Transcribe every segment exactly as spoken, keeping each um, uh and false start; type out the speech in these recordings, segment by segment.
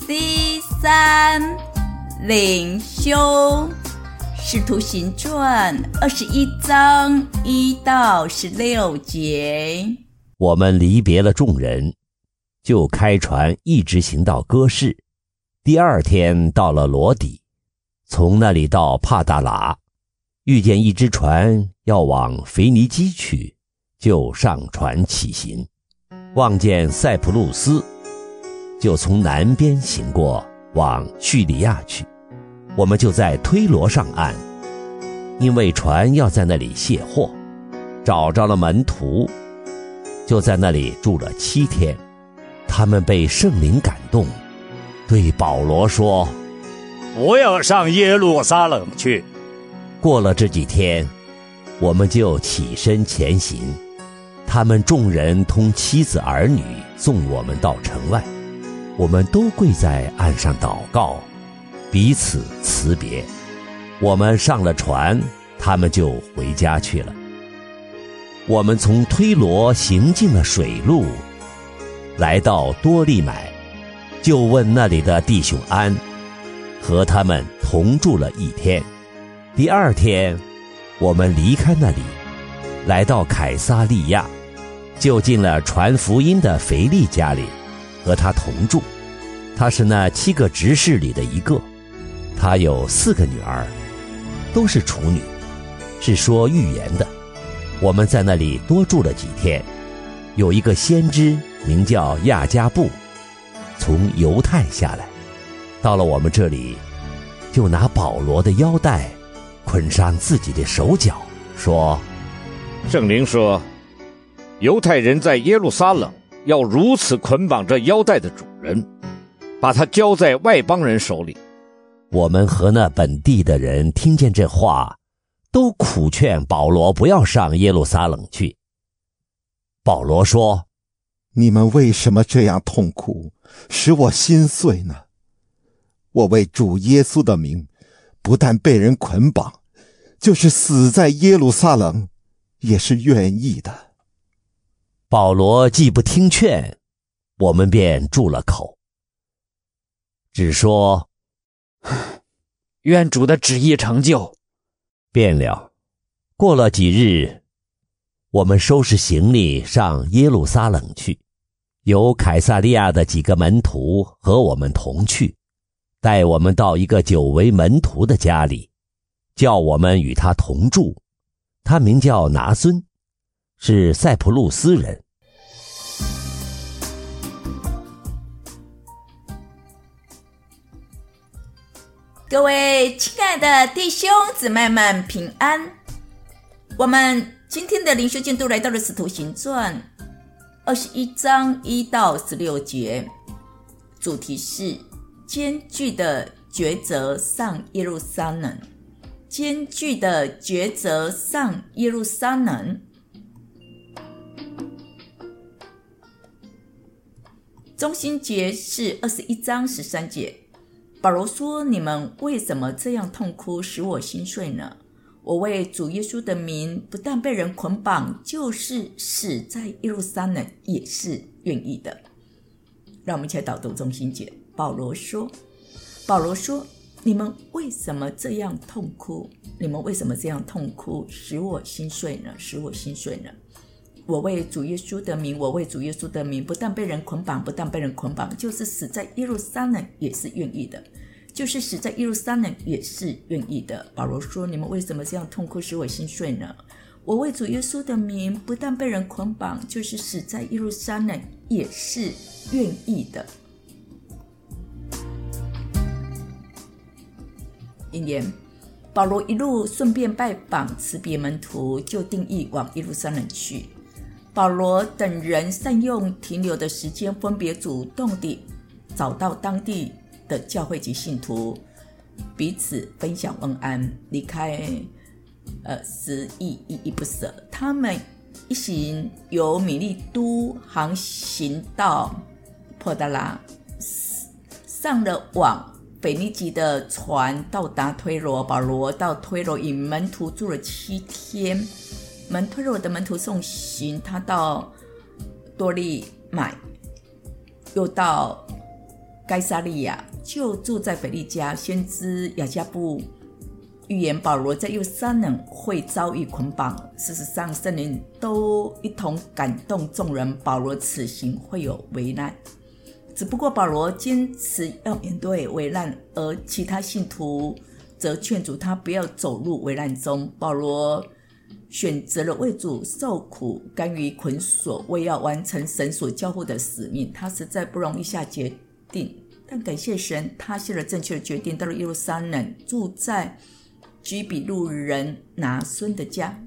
第三灵修，使徒行传二十一章一到十六节。 我们离别了众人，就开船一直行到哥士。第二天到了罗底，从那里到帕大拉，遇见一只船要往腓尼基去，就上船起行。望见塞浦路斯，就从南边行过，往叙利亚去。我们就在推罗上岸，因为船要在那里卸货，找着了门徒，就在那里住了七天。他们被圣灵感动，对保罗说： 不要上耶路撒冷去。 过了这几天，我们就起身前行。他们众人同妻子儿女送我们到城外，我们都跪在岸上祷告，彼此辞别。我们上了船，他们就回家去了。我们从推罗行进了水路，来到多利买，就问那里的弟兄安，和他们同住了一天。第二天，我们离开那里，来到凯撒利亚，就进了传福音的腓力家里，和他同住。他是那七个执事里的一个，他有四个女儿，都是处女，是说预言的。我们在那里多住了几天。有一个先知名叫亚加布，从犹太下来，到了我们这里，就拿保罗的腰带捆上自己的手脚，说： 圣灵说，犹太人在耶路撒冷要如此捆绑这腰带的主人，把他交在外邦人手里。 我们和那本地的人听见这话，都苦劝保罗不要上耶路撒冷去。保罗说： 你们为什么这样痛苦，使我心碎呢？我为主耶稣的名，不但被人捆绑，就是死在耶路撒冷，也是愿意的。 保罗既不听劝，我们便住了口，只说： 愿主的旨意成就。 便了。过了几日，我们收拾行李上耶路撒冷去，有凯撒利亚的几个门徒和我们同去，带我们到一个久为门徒的家里，叫我们与他同住。他名叫拿孙，是塞浦路斯人。 各位亲爱的弟兄姊妹们平安。我们今天的灵修进度来到了使徒行传二十一章一到十六节，主题是艰巨的抉择上耶路撒冷。艰巨的抉择上耶路撒冷。中心节是二十一章十三节。保罗说：你们为什么这样痛哭，使我心碎呢？我为主耶稣的名，不但被人捆绑，就是死在耶路撒冷也是愿意的。让我们一起来导读中心节。保罗说保罗说你们为什么这样痛哭？你们为什么这样痛哭，使我心碎呢？使我心碎呢？我为主耶稣的名，我为主耶稣的名，不但被人捆绑，不但被人捆绑，就是死在耶路撒冷也是愿意的，就是死在耶路撒冷也是愿意的。保罗说：你们为什么这样痛哭，使我心碎呢？我为主耶稣的名，不但被人捆绑，就是死在耶路撒冷也是愿意的。一年，保罗一路顺便拜访辞别门徒，就定义往耶路撒冷去。保罗等人善用停留的时间，分别主动地找到当地的教会及信徒，彼此分享问安，离开呃时依依依不舍。他们一行由米利都航行到坡达拉，上了往腓尼基的船，到达推罗。保罗到推罗与门徒住了七天。门推罗的门徒送行，他到多利买，又到该撒利亚，就住在腓利家。先知雅加布预言保罗在耶路撒冷会遭遇捆绑，事实上圣灵都一同感动众人，保罗此行会有危难，只不过保罗坚持要面对危难，而其他信徒则劝阻他不要走入危难中。保罗选择了为主受苦，甘于捆锁，为要完成神所交付的使命。他实在不容易下决定，但感谢神，他下了正确的决定，到了耶路撒冷，住在居比路人拿孙的家。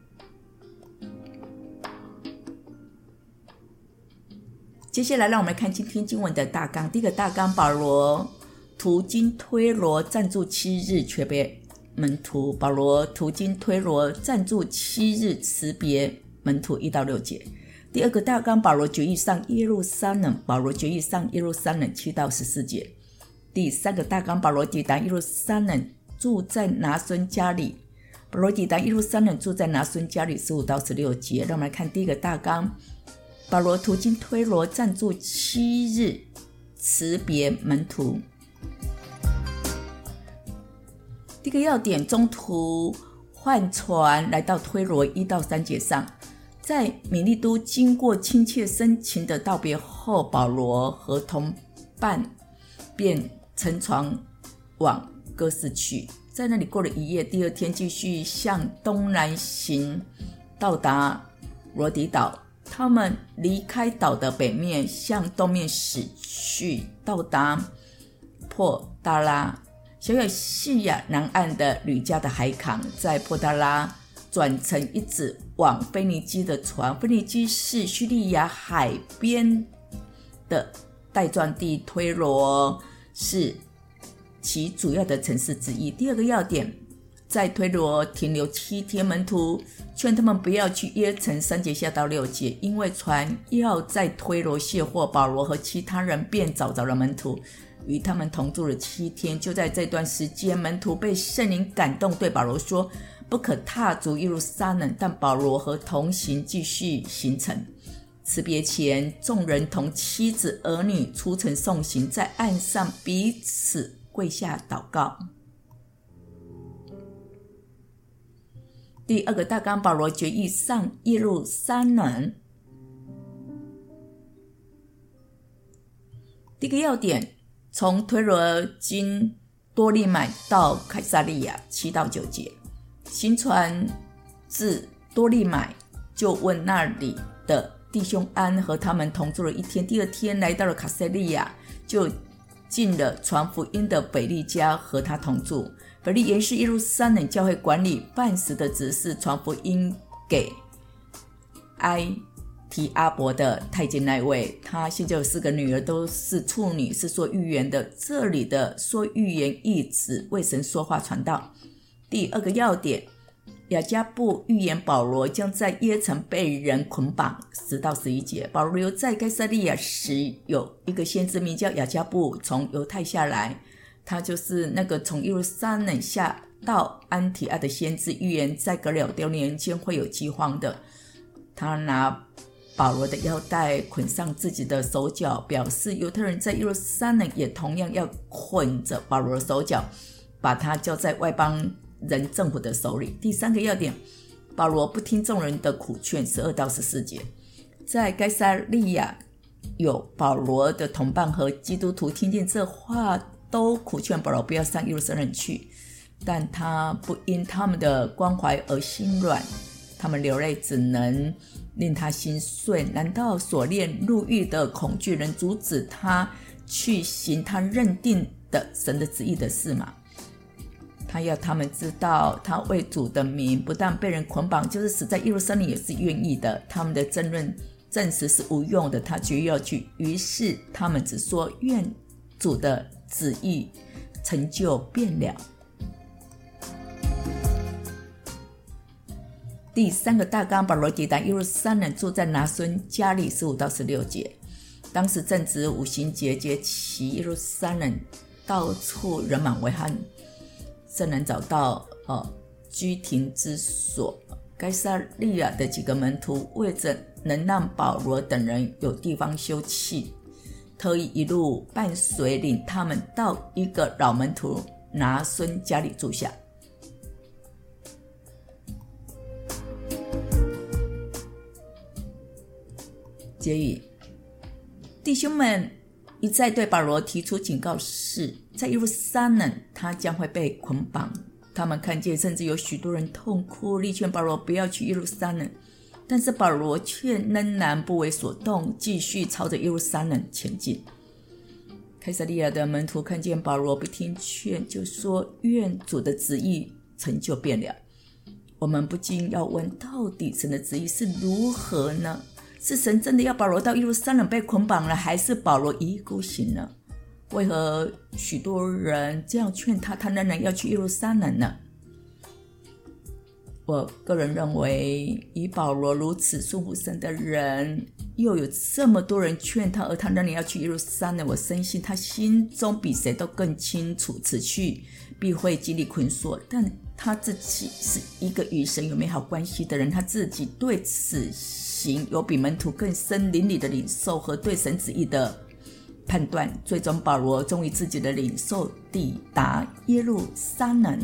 接下来让我们看今天经文的大纲。第一个大纲，保罗途经推罗暂住七日，诀别门徒。保罗途经推罗暂住七日，辞别门徒，一到六节。第二个大纲，保罗决意上耶路撒冷。保罗决意上耶路撒冷，七到十四节。第三个大纲，保罗抵达耶路撒冷，住在拿孙家里。保罗抵达耶路撒冷，住在拿孙家里，十五到十六节。让我们来看第一个大纲，保罗途经推罗暂住七日，辞别门徒。第一个要点，中途换船来到推罗，一到三节上。在米利都经过亲切深情的道别后，保罗和同伴便乘船往哥斯去，在那里过了一夜。第二天继续向东南行，到达罗底岛。他们离开岛的北面，向东面驶去，到达破大拉。小亚细亚南岸的吕加的海港，在破大拉转乘一直往腓尼基的船。腓尼基是叙利亚海边的带状地，推罗是其主要的城市之一。第二个要点，在推罗停留七天，门徒劝他们不要去约城，三节下到六节，因为船要在推罗卸货，保罗和其他人便找着了门徒，与他们同住了七天。就在这段时间，门徒被圣灵感动，对保罗说不可踏足耶路撒冷，但保罗和同行继续行程。辞别前，众人同妻子儿女出城送行，在岸上彼此跪下祷告。第二个大纲，保罗决意上耶路撒冷。第一个要点，从推罗经多利买到凯撒利亚，七到九节。行船至多利买，就问那里的弟兄安，和他们同住了一天。第二天来到了凯撒利亚，就进了传福音的腓利家，和他同住。腓利原是耶路撒冷教会管理办事的执事，传福音给埃提阿伯的太监那位。他现在有四个女儿，都是处女，是说预言的。这里的说预言意指为神说话传道。第二个要点，雅加布预言保罗将在耶城被人捆绑，十到十一节。保罗留在该撒利亚时，有一个先知名叫雅加布从犹太下来，他就是那个从耶路撒冷下到安提阿的先知，预言在革了丢年间会有饥荒的。他拿保罗的腰带捆上自己的手脚，表示犹太人在耶路撒冷也同样要捆着保罗的手脚，把他交在外邦人政府的手里。第三个要点，保罗不听众人的苦劝，十二到十四节。在该撒利亚有保罗的同伴和基督徒听见这话，都苦劝保罗不要上耶路撒冷去，但他不因他们的关怀而心软，他们流泪只能令他心碎。难道所恋入狱的恐惧能阻止他去行他认定的神的旨意的事吗？他要他们知道，他为主的名不但被人捆绑，就是死在耶路撒冷也是愿意的。他们的争论证实是无用的，他决意要去，于是他们只说愿主的旨意成就便了。第三个大纲，保罗抵达耶路撒冷，住在拿孙家里，十五到十六节。当时正值五旬节节期，耶路撒冷到处人满为患，甚难找到、呃、居停之所。该撒利亚的几个门徒为着能让保罗等人有地方休憩， 特意一路伴随领他们到一个老门徒拿孙家里住下。结语，弟兄们一再对保罗提出警告是，在耶路撒冷他将会被捆绑。他们看见甚至有许多人痛哭，力劝保罗不要去耶路撒冷，但是保罗却仍然不为所动，继续朝着耶路撒冷前进。凯撒利亚的门徒看见保罗不听劝，就说愿主的旨意成就便了。我们不禁要问，到底神的旨意是如何呢？是神真的要保罗到耶路撒冷被捆绑了，还是保罗一意孤行呢？为何许多人这样劝他，他仍然要去耶路撒冷呢？我个人认为，以保罗如此顺服神的人，又有这么多人劝他，而他仍然要去耶路撒冷，我深信他心中比谁都更清楚此去必会经历捆锁，但他自己是一个与神有美好关系的人，他自己对此行有比门徒更深灵里的领受和对神旨意的判断。最终保罗忠于自己的领受，抵达耶路撒冷。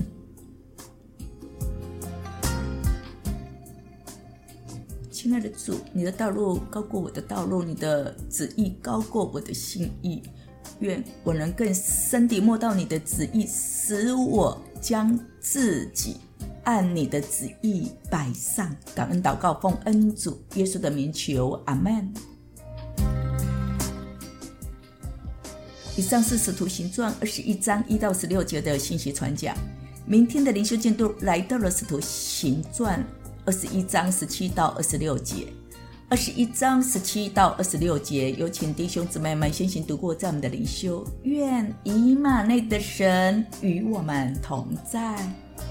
亲爱的主，你的道路高过我的道路，你的旨意高过我的心意，愿我能更深地摸到你的旨意，使我将自己按你的旨意摆上。感恩祷告，奉恩主耶稣的名求，阿们。以上是使徒行传二十一章一到十六节的信息传讲。明天的灵修进度来到了使徒行传二十一章十七到二十六节。二十一章十七到二十六节，有请弟兄姊妹们先行读过这样的灵修。愿以马内的神与我们同在。